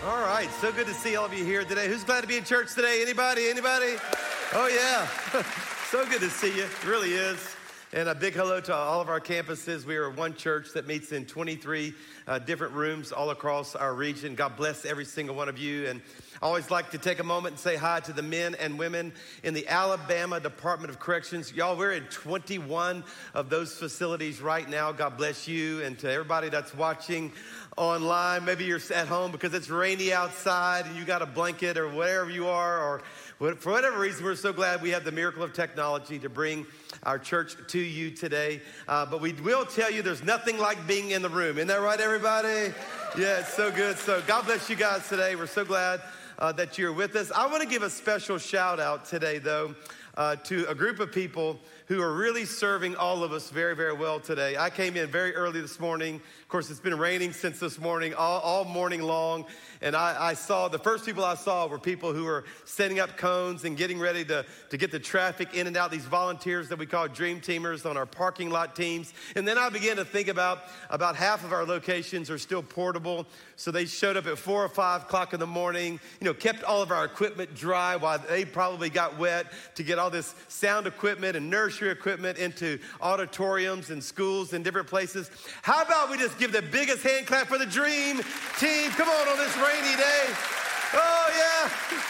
All right, so good to see all of you here today. Who's glad to be in church today? Anybody? Oh yeah, so good to see you, it really is. And a big hello to all of our campuses. We are one church that meets in 23 different rooms all across our region. God bless every single one of you. And I always like to take a moment and say hi to the men and women in the Alabama Department of Corrections. Y'all, we're in 21 of those facilities right now. God bless you. And to everybody that's watching online, maybe you're at home because it's rainy outside and you got a blanket or wherever you are, or for whatever reason, we're so glad we have the miracle of technology to bring our church to you today. But we will tell you there's nothing like being in the room. Isn't that right, everybody? Yeah, it's so good. So God bless you guys today. We're so glad that you're with us. I want to give a special shout out today, though, to a group of people who are really serving all of us very, very well today. I came in very early this morning. Of course, it's been raining since this morning, all morning long. And I saw, the first people I saw were people who were setting up cones and getting ready to get the traffic in and out, these volunteers that we call dream teamers on our parking lot teams. And then I began to think about half of our locations are still portable. So they showed up at 4 or 5 o'clock in the morning, kept all of our equipment dry while they probably got wet to get all this sound equipment and nursery equipment into auditoriums and schools and different places. How about we just give the biggest hand clap for the dream team? Come on this rainy day. Oh, yeah.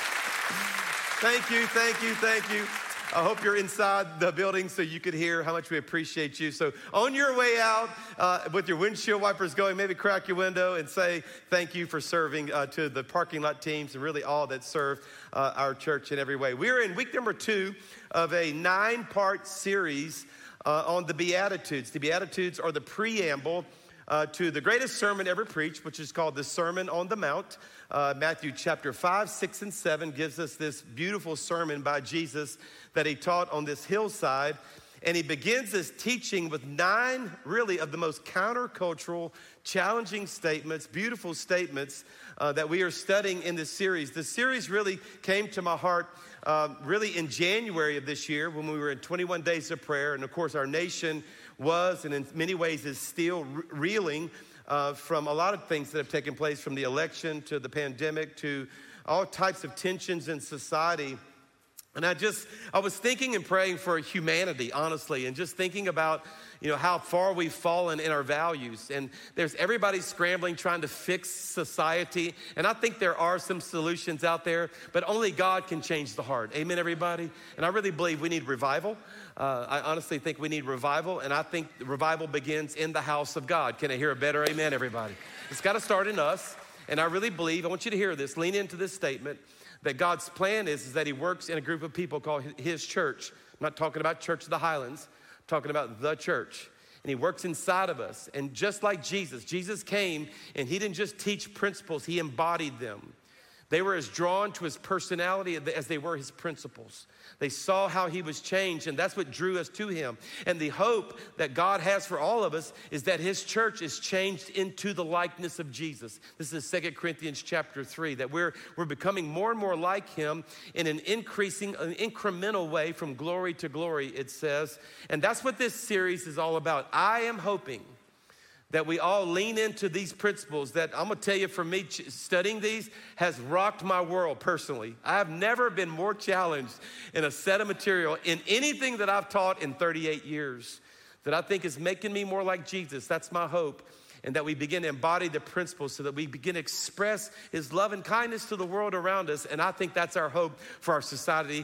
Thank you. I hope you're inside the building so you could hear how much we appreciate you. So on your way out with your windshield wipers going, maybe crack your window and say thank you for serving to the parking lot teams and really all that serve our church in every way. We're in week number 2 of a 9-part series on the Beatitudes. The Beatitudes are the preamble to the greatest sermon ever preached, which is called the Sermon on the Mount. Matthew chapter 5, 6, and 7 gives us this beautiful sermon by Jesus that he taught on this hillside. And he begins his teaching with 9 really of the most countercultural, challenging statements, beautiful statements that we are studying in this series. The series really came to my heart really in January of this year when we were in 21 days of prayer. And of course, our nation was and in many ways is still reeling from a lot of things that have taken place, from the election to the pandemic to all types of tensions in society. And I was thinking and praying for humanity, honestly, and just thinking about, how far we've fallen in our values. And there's everybody scrambling, trying to fix society. And I think there are some solutions out there, but only God can change the heart. Amen, everybody? And I really believe we need revival. I honestly think we need revival, and I think revival begins in the house of God. Can I hear a better amen, everybody? It's got to start in us, and I really believe, I want you to hear this, lean into this statement, that God's plan is that he works in a group of people called his church. I'm not talking about Church of the Highlands, I'm talking about the church. And he works inside of us. And just like Jesus came and he didn't just teach principles, he embodied them. They were as drawn to his personality as they were his principles. They saw how he was changed, and that's what drew us to him. And the hope that God has for all of us is that his church is changed into the likeness of Jesus. This is 2 Corinthians chapter 3, that we're becoming more and more like him in an incremental way from glory to glory, it says. And that's what this series is all about. I am hoping that we all lean into these principles that I'm gonna tell you, for me, studying these has rocked my world personally. I have never been more challenged in a set of material in anything that I've taught in 38 years that I think is making me more like Jesus. That's my hope. And that we begin to embody the principles so that we begin to express his love and kindness to the world around us. And I think that's our hope for our society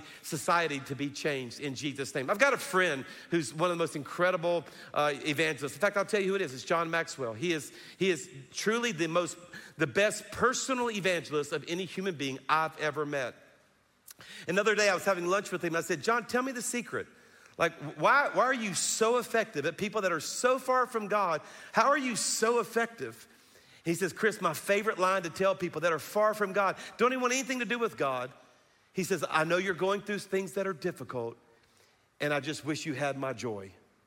to be changed in Jesus' name. I've got a friend who's one of the most incredible evangelists. In fact, I'll tell you who it is. It's John Maxwell. He is truly the best personal evangelist of any human being I've ever met. Another day I was having lunch with him. I said, John, tell me the secret. Like, why are you so effective at people that are so far from God? How are you so effective? He says, Chris, my favorite line to tell people that are far from God, don't even want anything to do with God. He says, I know you're going through things that are difficult, and I just wish you had my joy.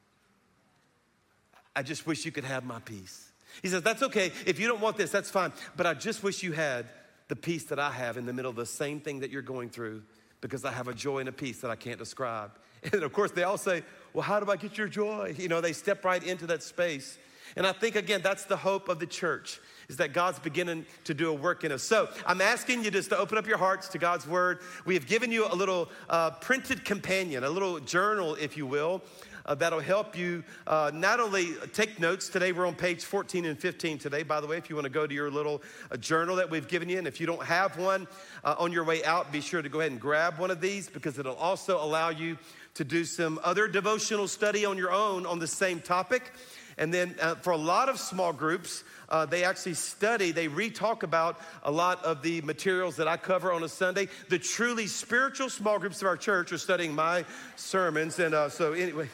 I just wish you could have my peace. He says, that's okay. If you don't want this, that's fine. But I just wish you had the peace that I have in the middle of the same thing that you're going through, because I have a joy and a peace that I can't describe. And of course, they all say, well, how do I get your joy? They step right into that space. And I think, again, that's the hope of the church, is that God's beginning to do a work in us. So I'm asking you just to open up your hearts to God's word. We have given you a little printed companion, a little journal, if you will, that'll help you not only take notes. Today we're on page 14 and 15 today, by the way, if you want to go to your little journal that we've given you. And if you don't have one on your way out, be sure to go ahead and grab one of these, because it'll also allow you to do some other devotional study on your own on the same topic. And then for a lot of small groups, they actually study, they re-talk about a lot of the materials that I cover on a Sunday. The truly spiritual small groups of our church are studying my sermons. And so anyway,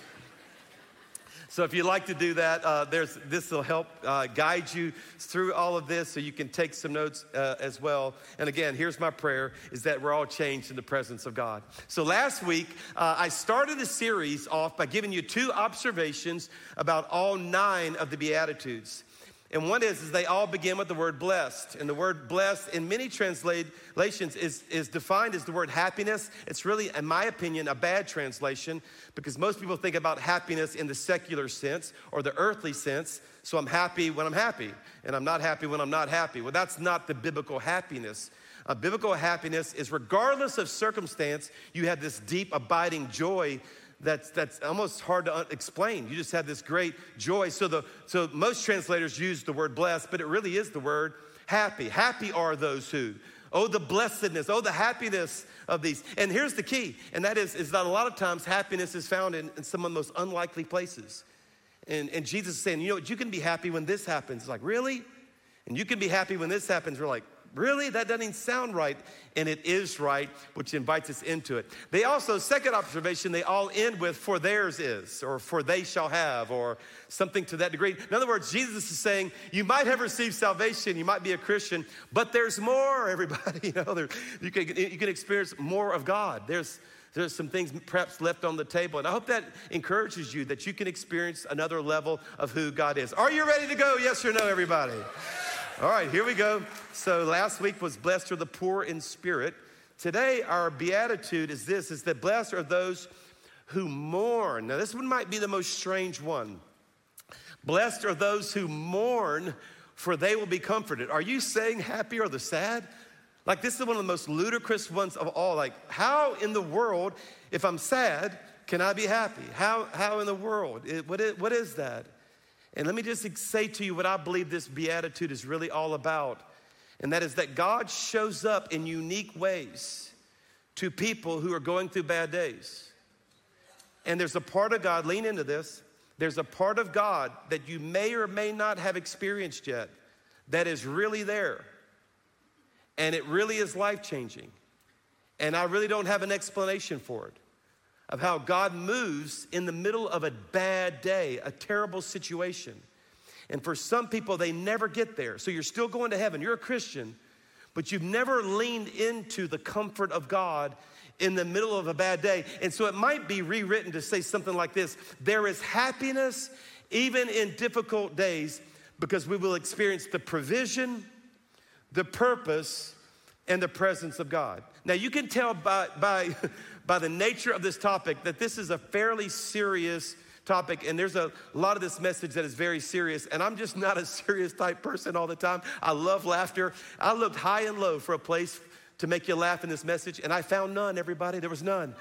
so if you'd like to do that, this will help guide you through all of this, so you can take some notes as well. And again, here's my prayer, is that we're all changed in the presence of God. So last week, I started the series off by giving you 2 observations about all 9 of the Beatitudes. And one is they all begin with the word blessed. And the word blessed in many translations is defined as the word happiness. It's really, in my opinion, a bad translation, because most people think about happiness in the secular sense or the earthly sense. So I'm happy when I'm happy, and I'm not happy when I'm not happy. Well, that's not the biblical happiness. Biblical happiness is, regardless of circumstance, you have this deep, abiding joy that's almost hard to explain. You just have this great joy. So most translators use the word blessed, but it really is the word happy. Happy are those who. Oh, the blessedness. Oh, the happiness of these. And here's the key, and that is that a lot of times happiness is found in some of the most unlikely places. And Jesus is saying, you know what, you can be happy when this happens. It's like, really? And you can be happy when this happens. We're like, really? That doesn't even sound right. And it is right, which invites us into it. They also, second observation, they all end with for theirs is, or for they shall have, or something to that degree. In other words, Jesus is saying, you might have received salvation, you might be a Christian, but there's more, everybody. You can experience more of God. There's some things perhaps left on the table. And I hope that encourages you, that you can experience another level of who God is. Are you ready to go? Yes or no, everybody? All right, here we go. So last week was blessed are the poor in spirit. Today, our beatitude is this, is that blessed are those who mourn. Now, this one might be the most strange one. Blessed are those who mourn, for they will be comforted. Are you saying happy are the sad? Like, this is one of the most ludicrous ones of all. Like, how in the world, if I'm sad, can I be happy? How in the world? What is that? And let me just say to you what I believe this beatitude is really all about. And that is that God shows up in unique ways to people who are going through bad days. And there's a part of God, lean into this, there's a part of God that you may or may not have experienced yet that is really there. And it really is life-changing. And I really don't have an explanation for it, of how God moves in the middle of a bad day, a terrible situation. And for some people, they never get there. So you're still going to heaven. You're a Christian, but you've never leaned into the comfort of God in the middle of a bad day. And so it might be rewritten to say something like this: there is happiness even in difficult days, because we will experience the provision, the purpose, and the presence of God. Now, you can tell by the nature of this topic that this is a fairly serious topic, and there's a lot of this message that is very serious, and I'm just not a serious type person all the time. I love laughter. I looked high and low for a place to make you laugh in this message, and I found none, everybody. There was none.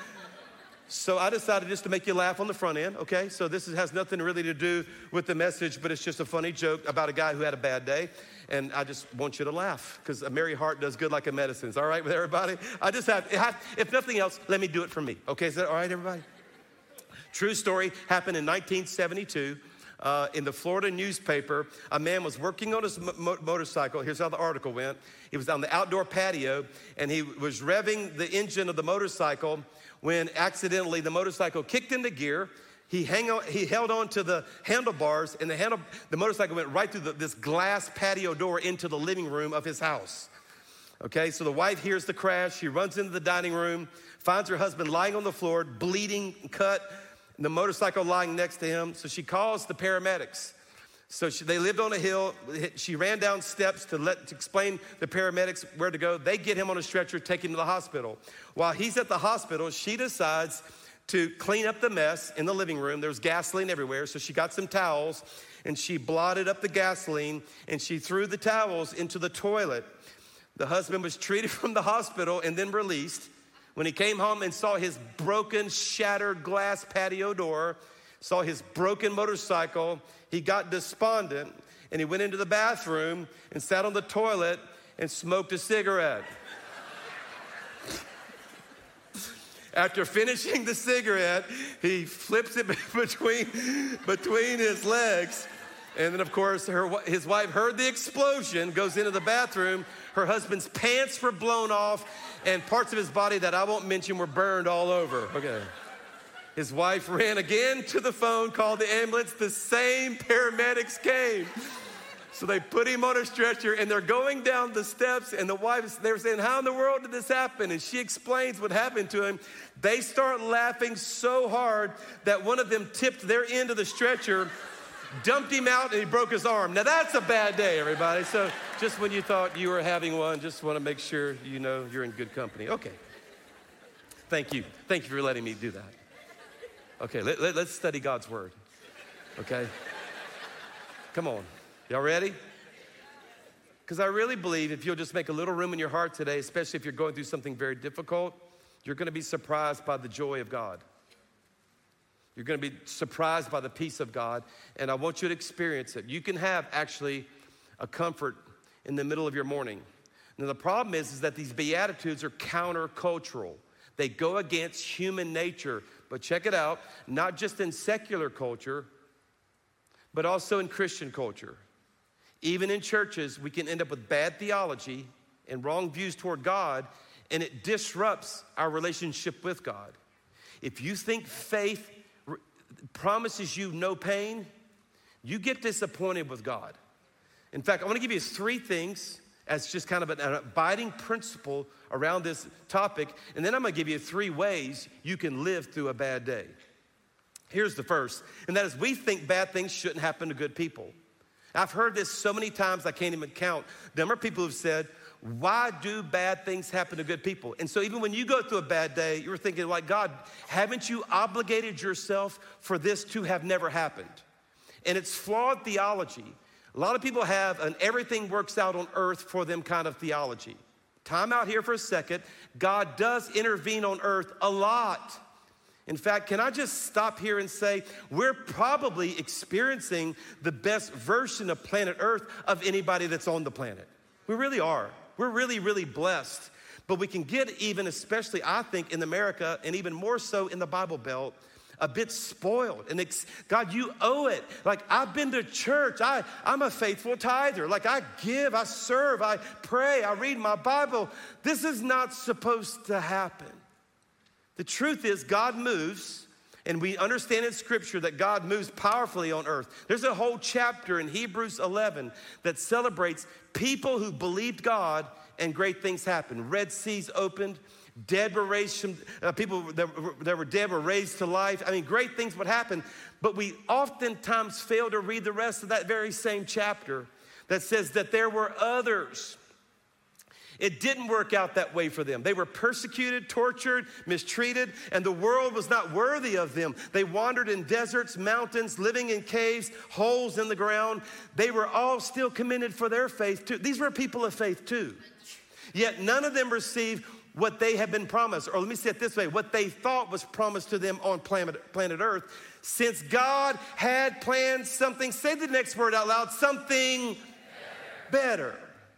So I decided just to make you laugh on the front end, okay? So this has nothing really to do with the message, but it's just a funny joke about a guy who had a bad day. And I just want you to laugh, because a merry heart does good like a medicine. Is all right with everybody? I just if nothing else, let me do it for me. Okay, is that all right, everybody? True story, happened in 1972. In the Florida newspaper, a man was working on his motorcycle. Here's how the article went. He was on the outdoor patio, and he was revving the engine of the motorcycle when accidentally the motorcycle kicked into gear. He held on to the handlebars, and the motorcycle went right through this glass patio door into the living room of his house. Okay, so the wife hears the crash. She runs into the dining room, finds her husband lying on the floor, bleeding, cut, and the motorcycle lying next to him. So she calls the paramedics. So they lived on a hill. She ran down steps to explain the paramedics where to go. They get him on a stretcher, take him to the hospital. While he's at the hospital, she decides to clean up the mess in the living room. There was gasoline everywhere, so she got some towels and she blotted up the gasoline and she threw the towels into the toilet. The husband was treated from the hospital and then released. When he came home and saw his broken, shattered glass patio door, saw his broken motorcycle, he got despondent and he went into the bathroom and sat on the toilet and smoked a cigarette. After finishing the cigarette, he flips it between his legs. And then, of course, his wife heard the explosion, goes into the bathroom. Her husband's pants were blown off, and parts of his body that I won't mention were burned all over. Okay. His wife ran again to the phone, called the ambulance. The same paramedics came. So they put him on a stretcher, and they're going down the steps, and the wife, they're saying, how in the world did this happen? And she explains what happened to him. They start laughing so hard that one of them tipped their end of the stretcher, dumped him out, and he broke his arm. Now that's a bad day, everybody. So just when you thought you were having one, just want to make sure you know you're in good company. Okay. Thank you. Thank you for letting me do that. Okay, let's study God's word. Okay? Come on. Y'all ready? Because I really believe if you'll just make a little room in your heart today, especially if you're going through something very difficult, you're going to be surprised by the joy of God. You're going to be surprised by the peace of God, and I want you to experience it. You can have actually a comfort in the middle of your morning. Now the problem is that these Beatitudes are countercultural. They go against human nature. But check it out, not just in secular culture, but also in Christian culture. Even in churches, we can end up with bad theology and wrong views toward God, and it disrupts our relationship with God. If you think faith promises you no pain, you get disappointed with God. In fact, I want to give you 3 things as just kind of an abiding principle around this topic, and then I'm going to give you 3 ways you can live through a bad day. Here's the first, and that is we think bad things shouldn't happen to good people. I've heard this so many times I can't even count. There are people who've said, why do bad things happen to good people? And so even when you go through a bad day, you're thinking like, God, haven't you obligated yourself for this to have never happened? And it's flawed theology. A lot of people have an everything works out on earth for them kind of theology. Time out here for a second. God does intervene on earth a lot. In fact, can I just stop here and say, we're probably experiencing the best version of planet Earth of anybody that's on the planet. We really are. We're really, really blessed. But we can get even, especially I think in America, and even more so in the Bible Belt, a bit spoiled. And God, you owe it. Like, I've been to church. I'm a faithful tither. Like, I give, I serve, I pray, I read my Bible. This is not supposed to happen. The truth is God moves, and we understand in Scripture that God moves powerfully on earth. There's a whole chapter in Hebrews 11 that celebrates people who believed God and great things happened. Red Seas opened, dead were raised from, people that were dead were raised to life. I mean, great things would happen, but we oftentimes fail to read the rest of that very same chapter that says that there were others. It didn't work out that way for them. They were persecuted, tortured, mistreated, and the world was not worthy of them. They wandered in deserts, mountains, living in caves, holes in the ground. They were all still commended for their faith too. These were people of faith too. Yet none of them received what they had been promised, or let me say it this way, what they thought was promised to them on planet Earth. Since God had planned something, say the next word out loud, something better.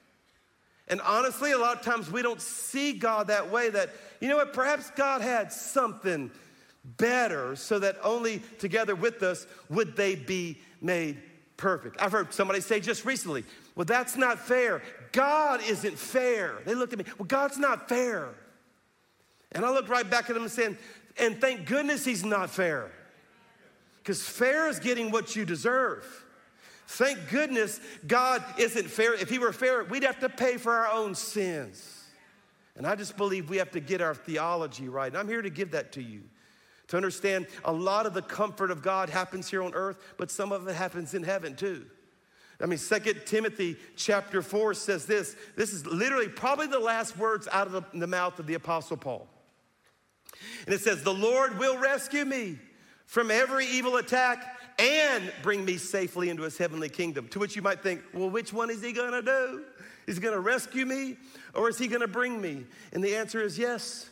And honestly, a lot of times we don't see God that way, that, you know what, perhaps God had something better so that only together with us would they be made perfect. I've heard somebody say just recently, well, that's not fair. God isn't fair. They looked at me, well, God's not fair. And I looked right back at them and said, and thank goodness he's not fair. Because fair is getting what you deserve. Thank goodness God isn't fair. If he were fair, we'd have to pay for our own sins. And I just believe we have to get our theology right. And I'm here to give that to you. To understand a lot of the comfort of God happens here on earth, but some of it happens in heaven too. I mean, 2 Timothy chapter 4 says this. This is literally probably the last words out of the mouth of the Apostle Paul. And it says, the Lord will rescue me from every evil attack and bring me safely into his heavenly kingdom. To which you might think, well, which one is he gonna do? Is he gonna rescue me or is he gonna bring me? And the answer is yes.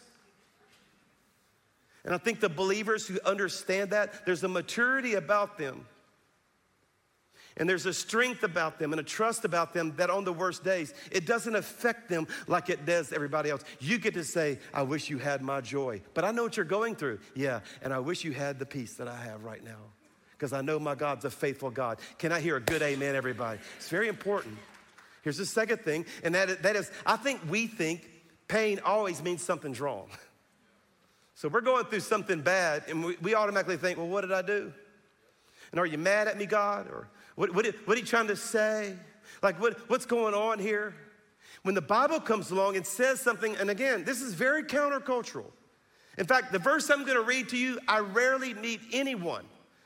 And I think the believers who understand that, there's a maturity about them. And there's a strength about them and a trust about them that on the worst days, it doesn't affect them like it does everybody else. You get to say, I wish you had my joy, but I know what you're going through. Yeah, and I wish you had the peace that I have right now because I know my God's a faithful God. Can I hear a good amen, everybody? It's very important. Here's the second thing, and that is I think we think pain always means something's wrong. So we're going through something bad, and we automatically think, well, what did I do? And are you mad at me, God? Or what are you trying to say? Like, what's going on here? When the Bible comes along and says something, and again, this is very countercultural. In fact, the verse I'm going to read to you, I rarely meet anyone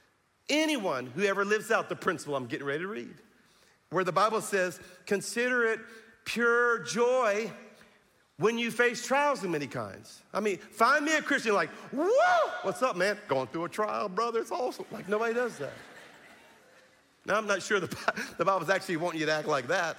who ever lives out the principle I'm getting ready to read, where the Bible says, consider it pure joy when you face trials of many kinds. I mean, find me a Christian like, whoa, what's up, man? Going through a trial, brother, it's awesome. Like, nobody does that. Now, I'm not sure the Bible's actually wanting you to act like that.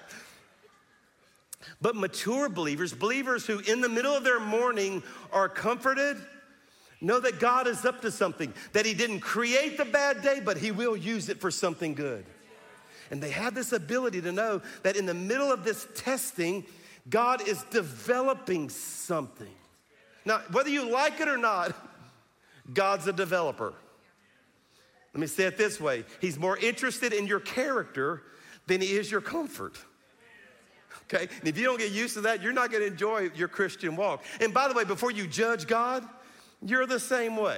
But mature believers who in the middle of their mourning are comforted, know that God is up to something, that he didn't create the bad day, but he will use it for something good. And they have this ability to know that in the middle of this testing, God is developing something. Now, whether you like it or not, God's a developer. Let me say it this way. He's more interested in your character than he is your comfort. Okay? And if you don't get used to that, you're not going to enjoy your Christian walk. And by the way, before you judge God, you're the same way.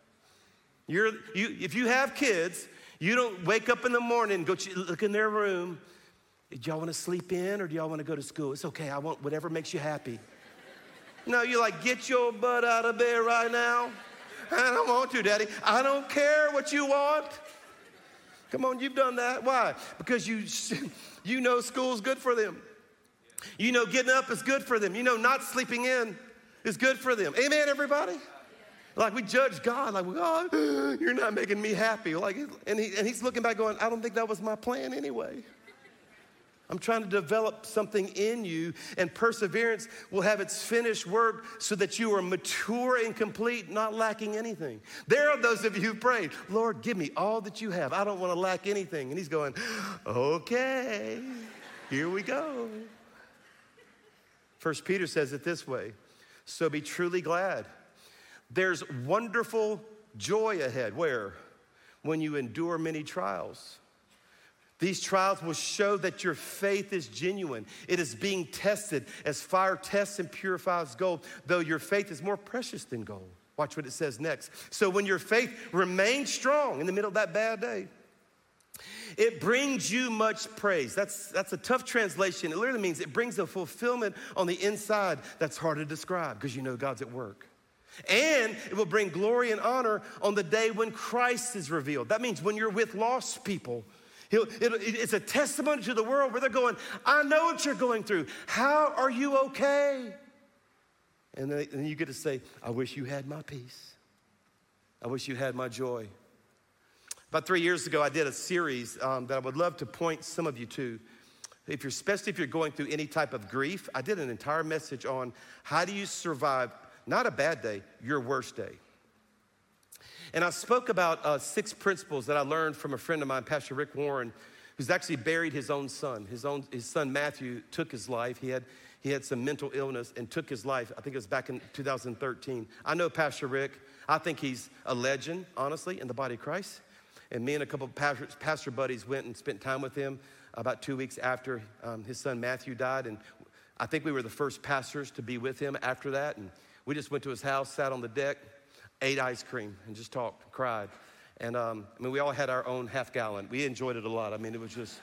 If you have kids, you don't wake up in the morning and go look in their room. Do y'all want to sleep in or do y'all want to go to school? It's okay, I want whatever makes you happy. No, you're like, get your butt out of bed right now. I don't want to, Daddy. I don't care what you want. Come on, you've done that. Why? Because you know school's good for them. You know getting up is good for them. You know not sleeping in is good for them. Amen, everybody? Like we judge God, like, God, you're not making me happy. Like, and he's looking back going, I don't think that was my plan anyway. I'm trying to develop something in you, and perseverance will have its finished work so that you are mature and complete, not lacking anything. There are those of you who prayed, Lord, give me all that you have. I don't want to lack anything. And he's going, okay, here we go. 1 Peter says it this way, so be truly glad. There's wonderful joy ahead. Where? When you endure many trials. These trials will show that your faith is genuine. It is being tested as fire tests and purifies gold, though your faith is more precious than gold. Watch what it says next. So when your faith remains strong in the middle of that bad day, it brings you much praise. That's a tough translation. It literally means it brings a fulfillment on the inside that's hard to describe because you know God's at work. And it will bring glory and honor on the day when Christ is revealed. That means when you're with lost people, it's a testimony to the world where they're going, I know what you're going through. How are you okay? And then you get to say, I wish you had my peace. I wish you had my joy. About 3 years ago, I did a series that I would love to point some of you to. Especially if you're going through any type of grief, I did an entire message on how do you survive, not a bad day, your worst day. And I spoke about 6 principles that I learned from a friend of mine, Pastor Rick Warren, who's actually buried his own son. His son Matthew took his life. He had some mental illness and took his life. I think it was back in 2013. I know Pastor Rick. I think he's a legend, honestly, in the body of Christ. And me and a couple of pastor buddies went and spent time with him about 2 weeks after his son Matthew died. And I think we were the first pastors to be with him after that. And we just went to his house, sat on the deck, ate ice cream, and just talked, cried. And we all had our own half-gallon. We enjoyed it a lot. I mean, it was just,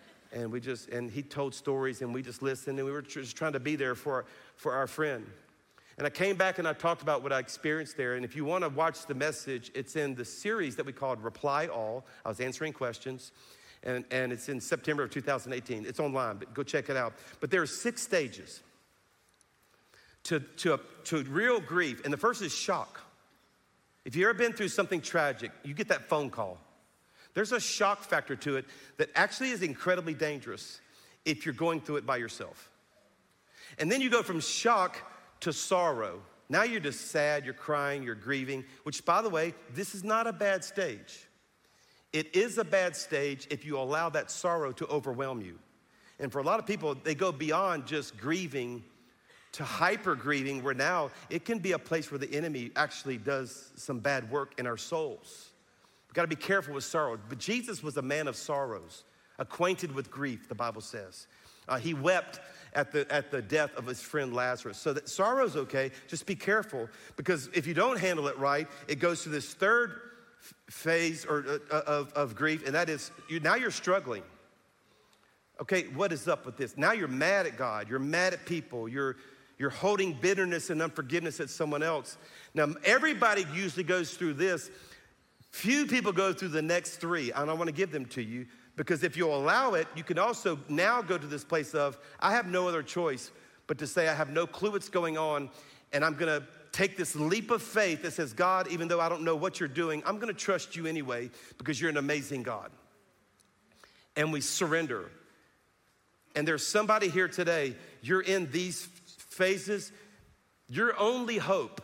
and he told stories, and we just listened, and we were just trying to be there for our friend. And I came back and I talked about what I experienced there. And if you want to watch the message, it's in the series that we called Reply All. I was answering questions, and it's in September of 2018. It's online, but go check it out. But there are 6 stages to real grief. And the first is shock. If you've ever been through something tragic, you get that phone call. There's a shock factor to it that actually is incredibly dangerous if you're going through it by yourself. And then you go from shock to sorrow. Now you're just sad, you're crying, you're grieving, which, by the way, this is not a bad stage. It is a bad stage if you allow that sorrow to overwhelm you. And for a lot of people, they go beyond just grieving to hyper grieving, where now it can be a place where the enemy actually does some bad work in our souls. We've got to be careful with sorrow. But Jesus was a man of sorrows, acquainted with grief, the Bible says. He wept at the death of his friend Lazarus. So that sorrow's okay, just be careful, because if you don't handle it right, it goes to this third phase of grief, and that is, now you're struggling. Okay, what is up with this? Now you're mad at God, you're mad at people, you're holding bitterness and unforgiveness at someone else. Now, everybody usually goes through this. Few people go through the next three, and I want to give them to you, because if you allow it, you can also now go to this place of, I have no other choice but to say I have no clue what's going on, and I'm going to take this leap of faith that says, God, even though I don't know what you're doing, I'm going to trust you anyway, because you're an amazing God. And we surrender. And there's somebody here today, you're in these phases. Your only hope,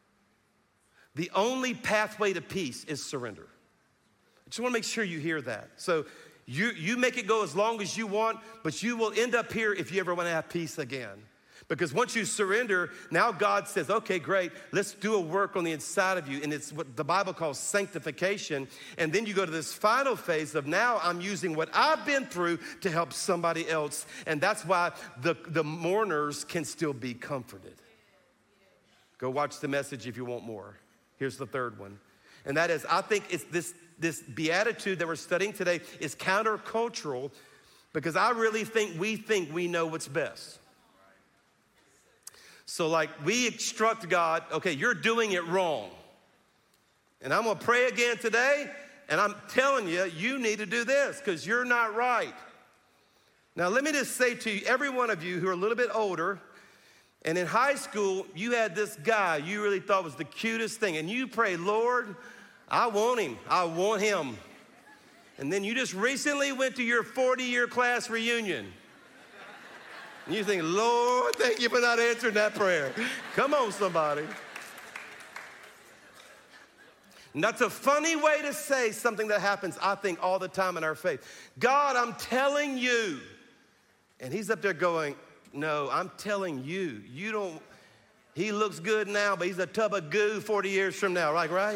the only pathway to peace is surrender. I just want to make sure you hear that. So you make it go as long as you want, but you will end up here if you ever want to have peace again. Because once you surrender, now God says, okay, great, let's do a work on the inside of you. And it's what the Bible calls sanctification. And then you go to this final phase of, now I'm using what I've been through to help somebody else. And that's why the mourners can still be comforted. Go watch the message if you want more. Here's the third one. And that is, I think it's this beatitude that we're studying today is countercultural, because I really think we know what's best. So like, we instruct God, okay, you're doing it wrong. And I'm gonna pray again today, and I'm telling you, you need to do this because you're not right. Now, let me just say to you, every one of you who are a little bit older, and in high school, you had this guy you really thought was the cutest thing, and you pray, Lord, I want him. And then you just recently went to your 40-year class reunion. And you think, Lord, thank you for not answering that prayer. Come on, somebody. And that's a funny way to say something that happens, I think, all the time in our faith. God, I'm telling you. And he's up there going, no, I'm telling you. He looks good now, but he's a tub of goo 40 years from now, right?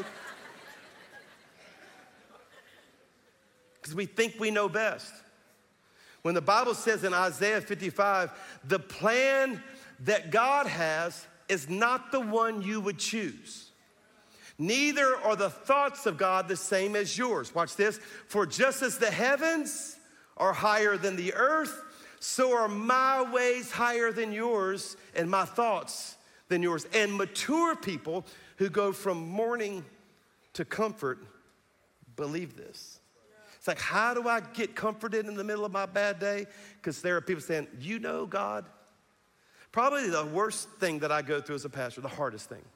Because we think we know best. When the Bible says in Isaiah 55, the plan that God has is not the one you would choose. Neither are the thoughts of God the same as yours. Watch this. For just as the heavens are higher than the earth, so are my ways higher than yours, and my thoughts than yours. And mature people who go from mourning to comfort believe this. It's like, how do I get comforted in the middle of my bad day? Because there are people saying, you know God? Probably the worst thing that I go through as a pastor, the hardest thing.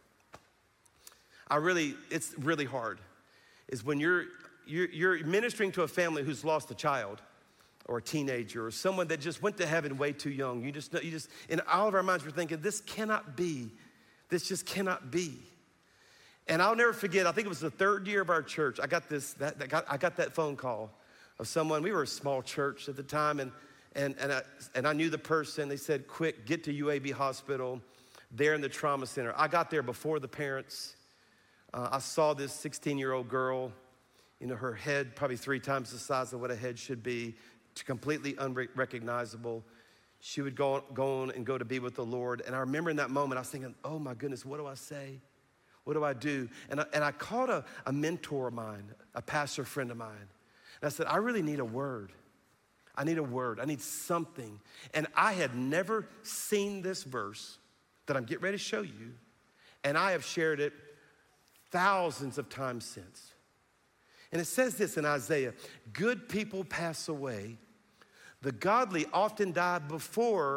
It's really hard, is when you're ministering to a family who's lost a child or a teenager or someone that just went to heaven way too young. You just in all of our minds, we're thinking, this cannot be. This just cannot be. And I'll never forget, I think it was the third year of our church, I got that phone call of someone. We were a small church at the time, and I knew the person. They said, quick, get to UAB Hospital. They're in the trauma center. I got there before the parents. I saw this 16-year-old girl, her head probably 3 times the size of what a head should be, completely unrecognizable. She would go on and go to be with the Lord. And I remember in that moment, I was thinking, oh my goodness, what do I say? What do I do? And I called a mentor of mine, a pastor friend of mine. And I said, I really need a word. I need a word. I need something. And I had never seen this verse that I'm getting ready to show you. And I have shared it thousands of times since. And it says this in Isaiah, good people pass away. The godly often die before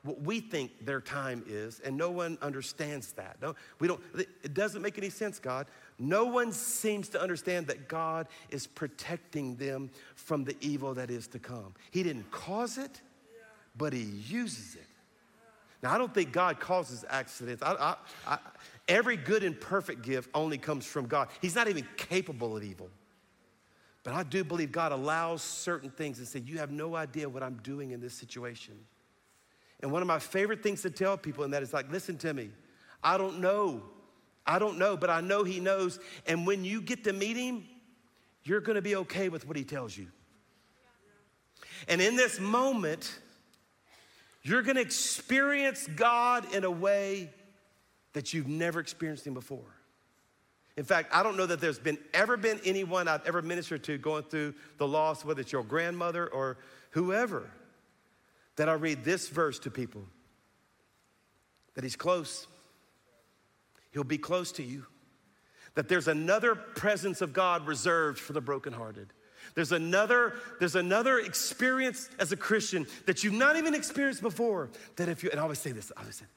what we think their time is, and no one understands that. No, we don't. It doesn't make any sense, God. No one seems to understand that God is protecting them from the evil that is to come. He didn't cause it, but he uses it. Now, I don't think God causes accidents. Every good and perfect gift only comes from God. He's not even capable of evil. But I do believe God allows certain things and says, you have no idea what I'm doing in this situation. And one of my favorite things to tell people in that is like, listen to me. I don't know, but I know he knows. And when you get to meet him, you're gonna be okay with what he tells you. And in this moment, you're gonna experience God in a way that you've never experienced him before. In fact, I don't know that there's ever been anyone I've ever ministered to going through the loss, whether it's your grandmother or whoever, that I read this verse to people, that he's close. He'll be close to you. That there's another presence of God reserved for the brokenhearted. There's another experience as a Christian that you've not even experienced before. That if you, and I always say this,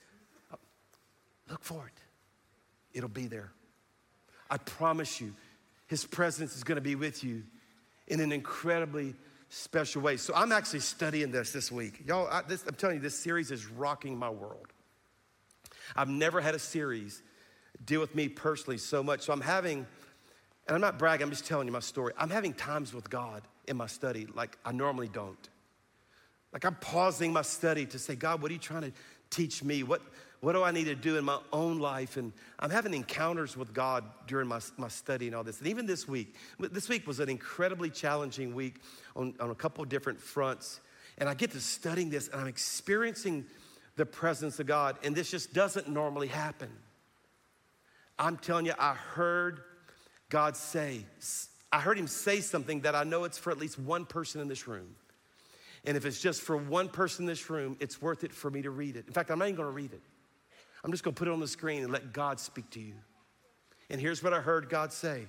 look for it. It'll be there. I promise you, his presence is gonna be with you in an incredibly special way. So I'm actually studying this week. Y'all, I'm telling you, this series is rocking my world. I've never had a series deal with me personally so much. So I'm having, and I'm not bragging, I'm just telling you my story. I'm having times with God in my study like I normally don't. Like I'm pausing my study to say, God, what are you trying to teach me? What do I need to do in my own life? And I'm having encounters with God during my study and all this. And even this week was an incredibly challenging week on a couple of different fronts. And I get to studying this and I'm experiencing the presence of God. And this just doesn't normally happen. I'm telling you, I heard him say something that I know it's for at least one person in this room. And if it's just for one person in this room, it's worth it for me to read it. In fact, I'm not even gonna read it. I'm just gonna put it on the screen and let God speak to you. And here's what I heard God say.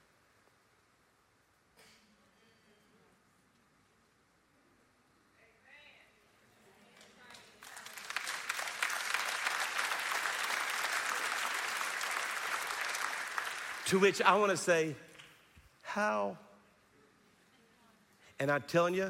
To which I wanna say, how? And I'm telling you,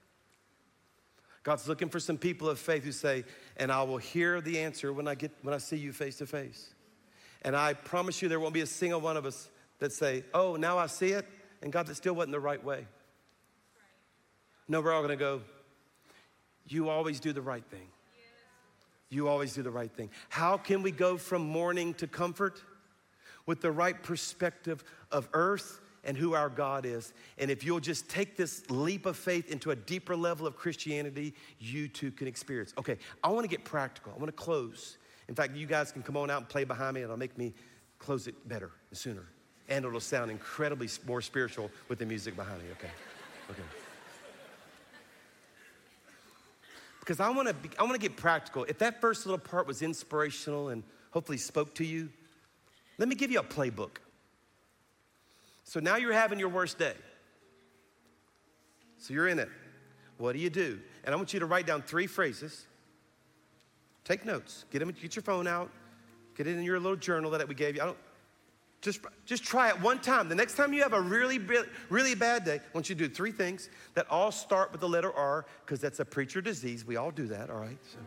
God's looking for some people of faith who say, and I will hear the answer when I see you face to face. And I promise you there won't be a single one of us that say, oh, now I see it, and God, that still wasn't the right way. No, we're all gonna go, you always do the right thing. You always do the right thing. How can we go from mourning to comfort? With the right perspective of earth and who our God is. And if you'll just take this leap of faith into a deeper level of Christianity, you too can experience. Okay, I wanna get practical. I wanna close. In fact, you guys can come on out and play behind me and it'll make me close it better and sooner. And it'll sound incredibly more spiritual with the music behind me, okay? Because I wanna get practical. If that first little part was inspirational and hopefully spoke to you, let me give you a playbook. So now you're having your worst day. So you're in it. What do? And I want you to write down 3 phrases. Take notes. Get your phone out. Get it in your little journal that we gave you. Just try it one time. The next time you have a really, really bad day, I want you to do 3 things that all start with the letter R, because that's a preacher disease. We all do that, all right? So.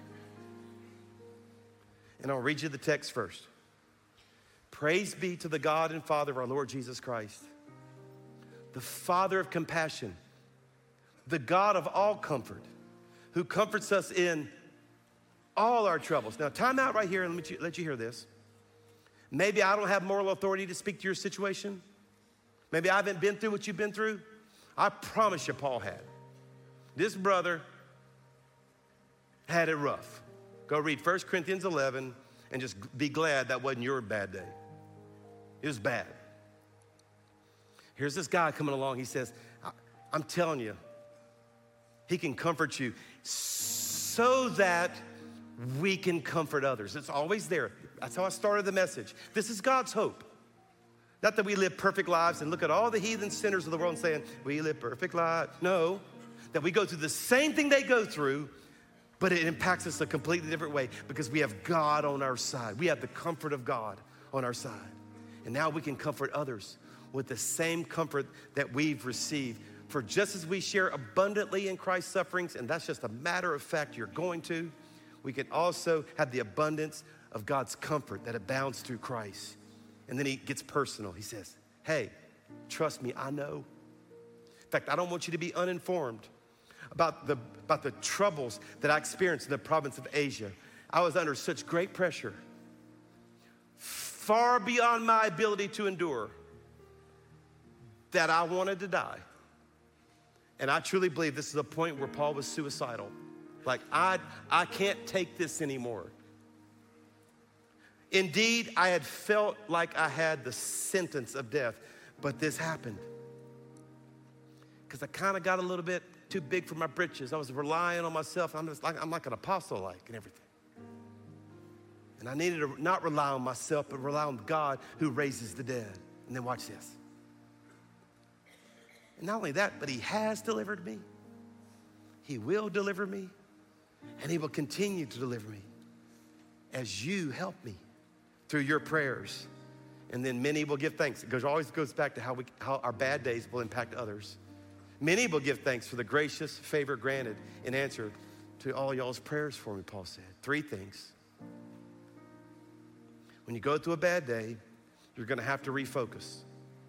And I'll read you the text first. Praise be to the God and Father of our Lord Jesus Christ, the Father of compassion, the God of all comfort, who comforts us in all our troubles. Now, time out right here and let you hear this. Maybe I don't have moral authority to speak to your situation. Maybe I haven't been through what you've been through. I promise you Paul had. This brother had it rough. Go read 1 Corinthians 11 and just be glad that wasn't your bad day. It was bad. Here's this guy coming along. He says, I'm telling you, he can comfort you so that we can comfort others. It's always there. That's how I started the message. This is God's hope. Not that we live perfect lives and look at all the heathen sinners of the world and saying, we live perfect lives. No, that we go through the same thing they go through, But it impacts us a completely different way because we have God on our side. We have the comfort of God on our side. And now we can comfort others with the same comfort that we've received. For just as we share abundantly in Christ's sufferings, and that's just a matter of fact you're going to, we can also have the abundance of God's comfort that abounds through Christ. And then he gets personal. He says, hey, trust me, I know. In fact, I don't want you to be uninformed about the troubles that I experienced in the province of Asia. I was under such great pressure, far beyond my ability to endure, that I wanted to die. And I truly believe this is a point where Paul was suicidal. Like, I can't take this anymore. Indeed, I had felt like I had the sentence of death, but this happened. Because I kind of got a little bit too big for my britches. I was relying on myself. I'm like an apostle and everything. And I needed to not rely on myself, but rely on God who raises the dead. And then watch this. And not only that, but he has delivered me. He will deliver me. And he will continue to deliver me as you help me through your prayers. And then many will give thanks. It always goes back to how our bad days will impact others. Many will give thanks for the gracious favor granted in answer to all y'all's prayers for me, Paul said. 3 things. When you go through a bad day, you're gonna have to refocus.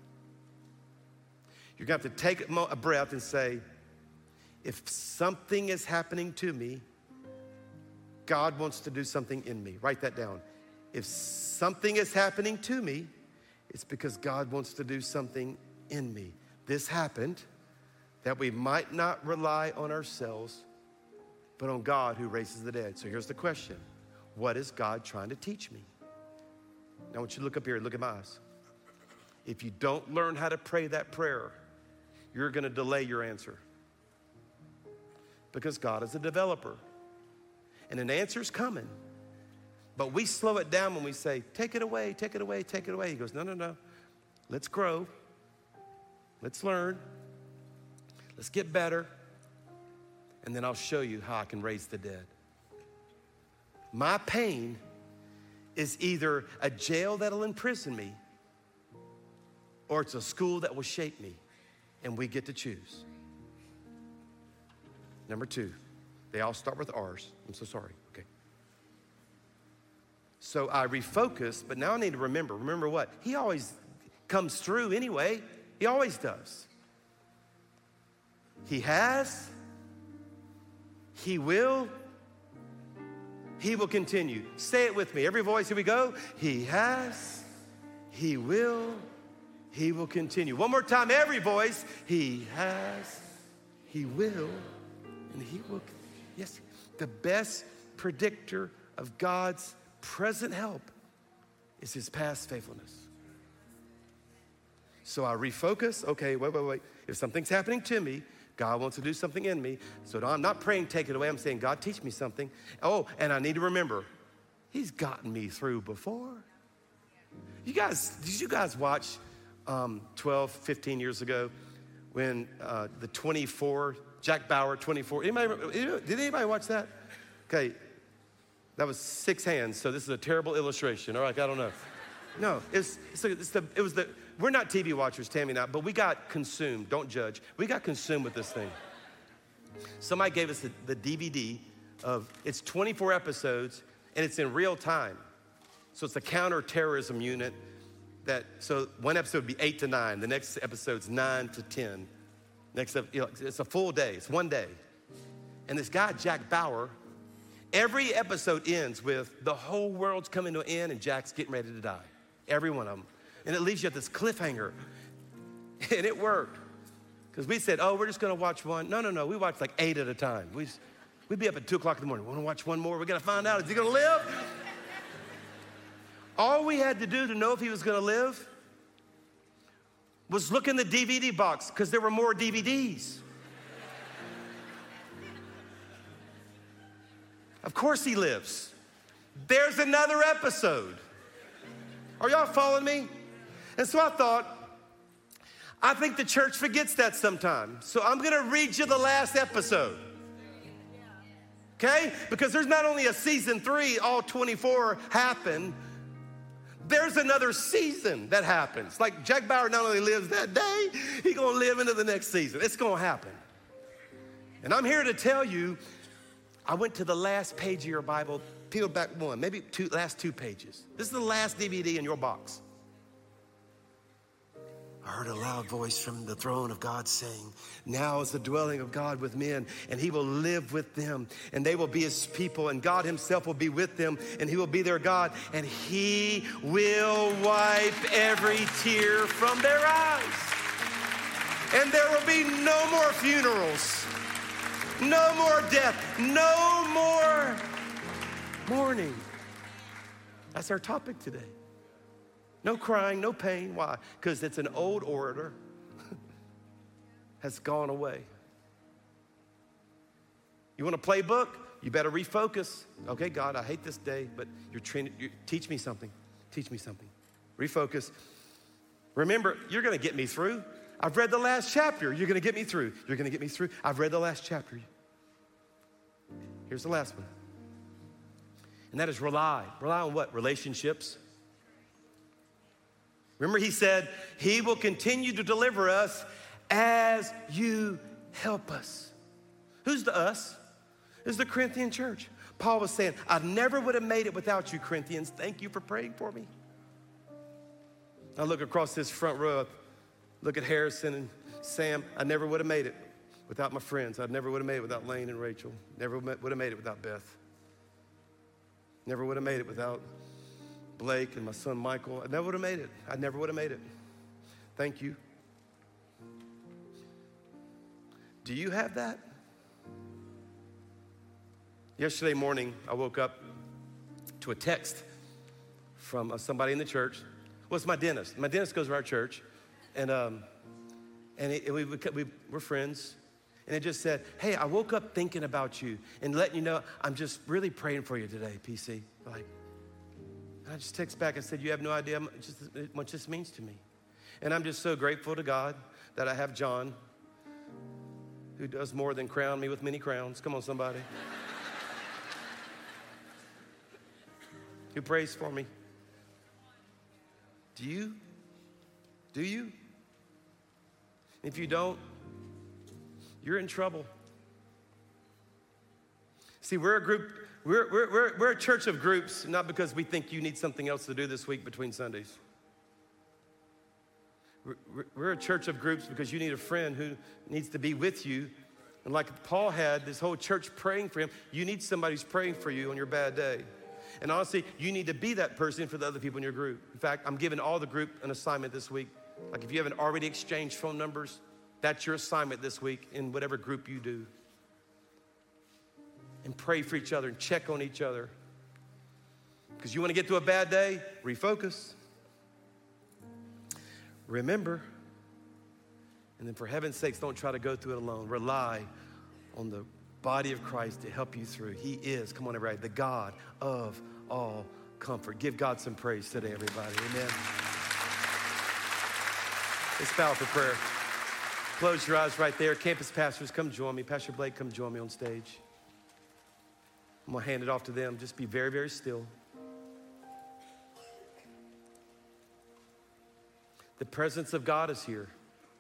You're gonna have to take a breath and say, if something is happening to me, God wants to do something in me. Write that down. If something is happening to me, it's because God wants to do something in me. This happened that we might not rely on ourselves, but on God who raises the dead. So here's the question. What is God trying to teach me? Now I want you to look up here and look at my eyes. If you don't learn how to pray that prayer, you're gonna delay your answer. Because God is a developer. And an answer's coming. But we slow it down when we say, take it away, take it away, take it away. He goes, no. Let's grow. Let's learn. Let's get better. And then I'll show you how I can raise the dead. My pain is either a jail that'll imprison me or it's a school that will shape me. And we get to choose. Number 2, they all start with R's. I'm so sorry. Okay. So I refocus, but now I need to remember. Remember what? He always comes through anyway. He always does. He has. He will. He will continue. Say it with me. Every voice, here we go. He has. He will. He will continue. One more time, every voice. He has. He will. And he will. Yes. The best predictor of God's present help is his past faithfulness. So I refocus. Okay, wait. If something's happening to me, God wants to do something in me. So I'm not praying, take it away. I'm saying, God, teach me something. Oh, and I need to remember, he's gotten me through before. Did you guys watch 12, 15 years ago when the 24, Jack Bauer, 24, did anybody watch that? Okay, that was 6 hands, so this is a terrible illustration. All right, I don't know. No, we're not TV watchers, Tammy and I, but we got consumed. Don't judge. We got consumed with this thing. Somebody gave us the DVD of, it's 24 episodes, and it's in real time. So it's a counterterrorism unit so one episode would be 8 to 9. The next episode's 9 to 10. It's a full day. It's one day. And this guy, Jack Bauer, every episode ends with the whole world's coming to an end and Jack's getting ready to die. Every one of them. And it leaves you at this cliffhanger. And it worked. Because we said, we're just going to watch one. No. We watched like 8 at a time. We'd be up at 2 o'clock in the morning. Want to watch one more? We got to find out. Is he going to live? All we had to do to know if he was going to live was look in the DVD box because there were more DVDs. Of course he lives. There's another episode. Are y'all following me? And so I thought, I think the church forgets that sometimes. So I'm going to read you the last episode. okay? Because there's not only a season 3, all 24 happen. There's another season that happens. Like Jack Bauer not only lives that day, he's gonna live into the next season. It's gonna happen. And I'm here to tell you, I went to the last page of your Bible, peeled back one, maybe last 2 pages. This is the last DVD in your box. I heard a loud voice from the throne of God saying, now is the dwelling of God with men, and he will live with them, and they will be his people, and God himself will be with them, and he will be their God, and he will wipe every tear from their eyes. And there will be no more funerals, no more death, no more mourning. That's our topic today. No crying, no pain. Why? Because it's an old order has gone away. You want a playbook? You better refocus. Okay, God, I hate this day, but teach me something. Teach me something. Refocus. Remember, you're gonna get me through. I've read the last chapter. You're gonna get me through. You're gonna get me through. I've read the last chapter. Here's the last one. And that is rely. Rely on what? Relationships. Remember, he said, he will continue to deliver us as you help us. Who's the us? It's the Corinthian church. Paul was saying, I never would have made it without you, Corinthians. Thank you for praying for me. I look across this front row, look at Harrison and Sam. I never would have made it without my friends. I never would have made it without Lane and Rachel. Never would have made it without Beth. Never would have made it without Blake and my son Michael. I never would have made it. I never would have made it. Thank you. Do you have that? Yesterday morning, I woke up to a text from somebody in the church. Well, it's my dentist. My dentist goes to our church, and we're friends. And it just said, hey, I woke up thinking about you and letting you know I'm just really praying for you today, PC. I just text back and said, you have no idea how much this means to me. And I'm just so grateful to God that I have John, who does more than crown me with many crowns. Come on, somebody. Who prays for me. Do you? Do you? If you don't, you're in trouble. See, we're a group. We're a church of groups, not because we think you need something else to do this week between Sundays. We're a church of groups because you need a friend who needs to be with you. And like Paul had this whole church praying for him, you need somebody who's praying for you on your bad day. And honestly, you need to be that person for the other people in your group. In fact, I'm giving all the group an assignment this week. Like if you haven't already exchanged phone numbers, that's your assignment this week in whatever group you do. And pray for each other and check on each other. Because you want to get through a bad day, refocus. Remember. And then for heaven's sakes, don't try to go through it alone. Rely on the body of Christ to help you through. He is, come on everybody, the God of all comfort. Give God some praise today, everybody. Amen. Let's bow for prayer. Close your eyes right there. Campus pastors, come join me. Pastor Blake, come join me on stage. I'm gonna hand it off to them. Just be very, very still. The presence of God is here.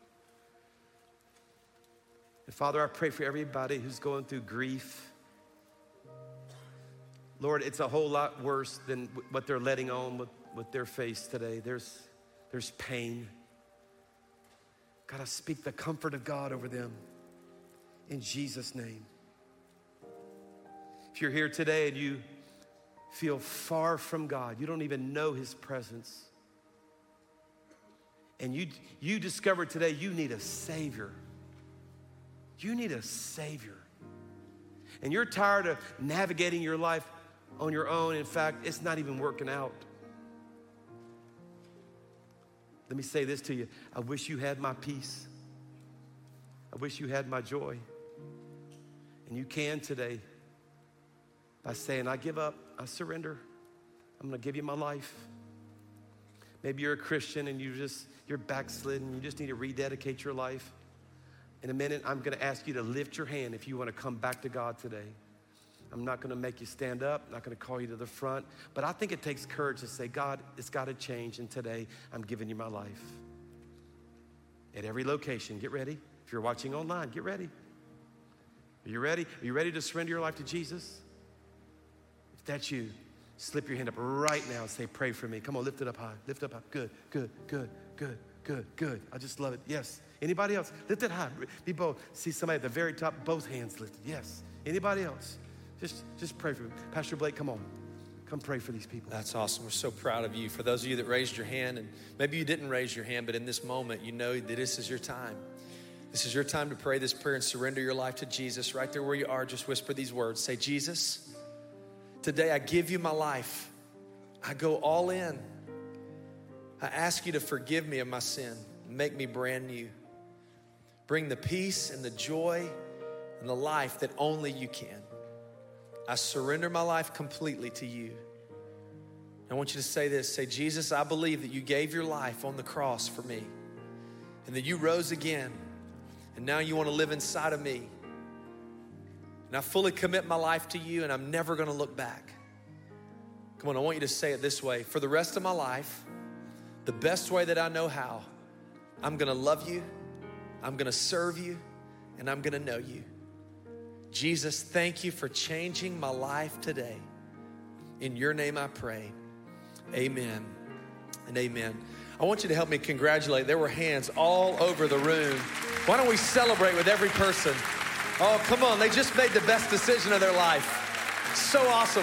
And Father, I pray for everybody who's going through grief. Lord, it's a whole lot worse than what they're letting on with their face today. There's pain. God, I speak the comfort of God over them in Jesus' name. If you're here today and you feel far from God, you don't even know his presence, and you discover today you need a Savior. You need a Savior. And you're tired of navigating your life on your own. In fact, it's not even working out. Let me say this to you. I wish you had my peace. I wish you had my joy. And you can today by saying, I give up, I surrender. I'm gonna give you my life. Maybe you're a Christian and you're backslidden. You just need to rededicate your life. In a minute, I'm gonna ask you to lift your hand if you wanna come back to God today. I'm not gonna make you stand up, I'm not gonna call you to the front, but I think it takes courage to say, God, it's gotta change, and today I'm giving you my life. At every location, get ready. If you're watching online, get ready. Are you ready? Are you ready to surrender your life to Jesus? If that's you, slip your hand up right now and say, pray for me. Come on, lift it up high, lift it up high. Good, good, good, good, good, good. I just love it, yes. Anybody else? Lift it high, be bold. See somebody at the very top, both hands lifted, yes. Anybody else? Just pray for me. Pastor Blake, come on. Come pray for these people. That's awesome. We're so proud of you. For those of you that raised your hand, and maybe you didn't raise your hand, but in this moment, you know that this is your time. This is your time to pray this prayer and surrender your life to Jesus. Right there where you are, just whisper these words. Say, Jesus, today I give you my life. I go all in. I ask you to forgive me of my sin. Make me brand new. Bring the peace and the joy and the life that only you can. I surrender my life completely to you. I want you to say this. Say, Jesus, I believe that you gave your life on the cross for me and that you rose again, and now you want to live inside of me. And I fully commit my life to you, and I'm never going to look back. Come on, I want you to say it this way. For the rest of my life, the best way that I know how, I'm going to love you, I'm going to serve you, and I'm going to know you. Jesus, thank you for changing my life today. In your name I pray, amen and amen. I want you to help me congratulate. There were hands all over the room. Why don't we celebrate with every person? Oh, come on, they just made the best decision of their life. So awesome.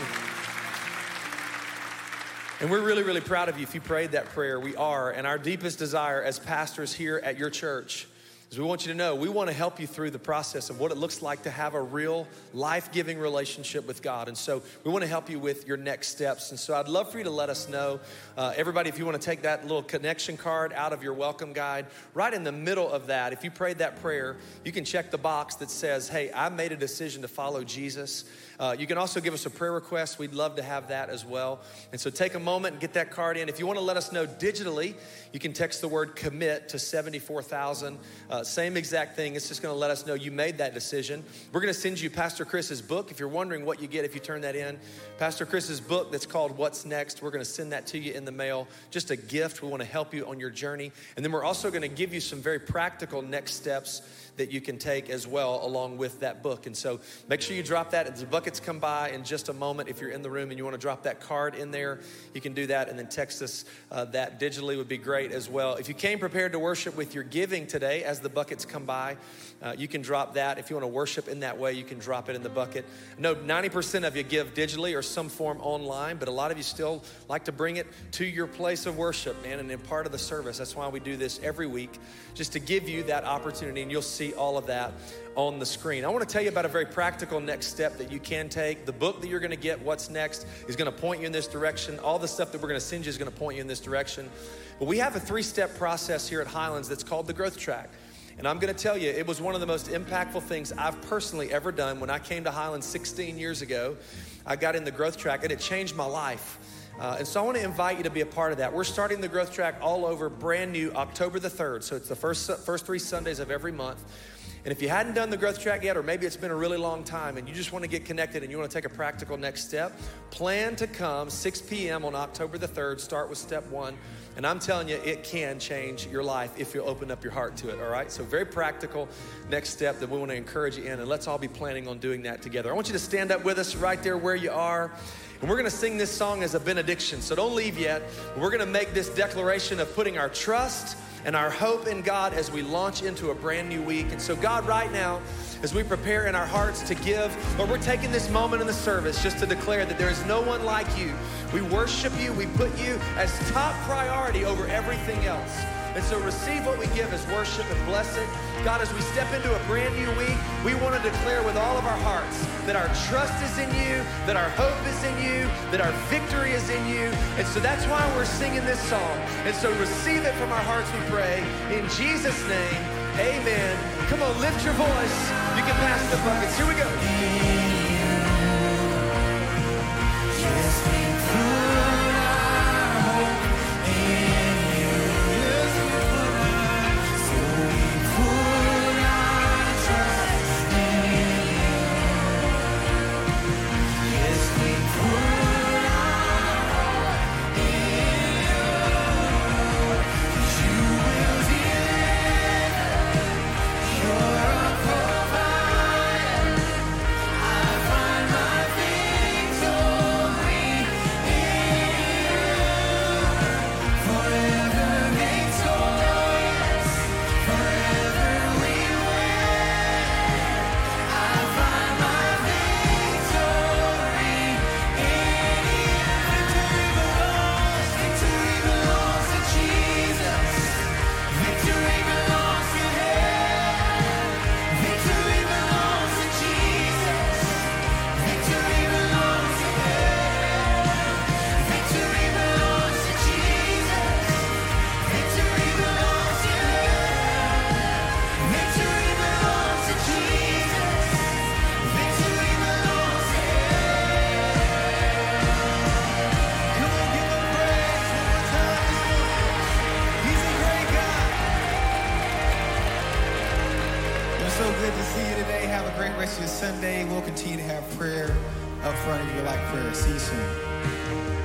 And we're really, really proud of you if you prayed that prayer. We are, and our deepest desire as pastors here at your church is we want you to know we want to help you through the process of what it looks like to have a real life-giving relationship with God. And so we want to help you with your next steps. And so I'd love for you to let us know. Everybody, if you want to take that little connection card out of your welcome guide, right in the middle of that, if you prayed that prayer, you can check the box that says, hey, I made a decision to follow Jesus. You can also give us a prayer request. We'd love to have that as well. And so take a moment and get that card in. If you want to let us know digitally, you can text the word commit to 74,000. Same exact thing. It's just going to let us know you made that decision. We're going to send you Pastor Chris's book. If you're wondering what you get if you turn that in, Pastor Chris's book that's called What's Next. We're going to send that to you in the mail. Just a gift. We want to help you on your journey. And then we're also going to give you some very practical next steps that you can take as well along with that book. And so make sure you drop that as the buckets come by in just a moment. If you're in the room and you want to drop that card in there, you can do that, and then text us that digitally would be great as well. If you came prepared to worship with your giving today as the buckets come by, you can drop that. If you want to worship in that way, you can drop it in the bucket. No, 90% of you give digitally or some form online, but a lot of you still like to bring it to your place of worship, man, and in part of the service. That's why we do this every week, just to give you that opportunity, and you'll see all of that on the screen. I want to tell you about a very practical next step that you can take. The book that you're going to get, What's Next, is going to point you in this direction. All the stuff that we're going to send you is going to point you in this direction. But we have a 3-step process here at Highlands that's called the Growth Track. And I'm going to tell you, it was one of the most impactful things I've personally ever done. When I came to Highlands 16 years ago, I got in the Growth Track, and it changed my life. And so I want to invite you to be a part of that. We're starting the Growth Track all over, brand new, October the 3rd. So it's the first 3 Sundays of every month. And if you hadn't done the Growth Track yet, or maybe it's been a really long time and you just want to get connected and you want to take a practical next step, plan to come 6 p.m. on October the 3rd. Start with step 1. And I'm telling you, it can change your life if you open up your heart to it, all right? So very practical next step that we want to encourage you in, and let's all be planning on doing that together. I want you to stand up with us right there where you are, and we're going to sing this song as a benediction, so don't leave yet. We're going to make this declaration of putting our trust and our hope in God as we launch into a brand new week. And so God, right now, as we prepare in our hearts to give, Lord, we're taking this moment in the service just to declare that there is no one like you. We worship you, we put you as top priority over everything else. And so receive what we give as worship and bless it. God, as we step into a brand new week, we want to declare with all of our hearts that our trust is in you, that our hope is in you, that our victory is in you. And so that's why we're singing this song. And so receive it from our hearts, we pray. In Jesus' name, amen. Come on, lift your voice. You can pass the buckets. Here we go. Yes, we put our hope in you. Yes, we put our trust in you. Have a great rest of your Sunday. We'll continue to have prayer up front if you like prayer. See you soon.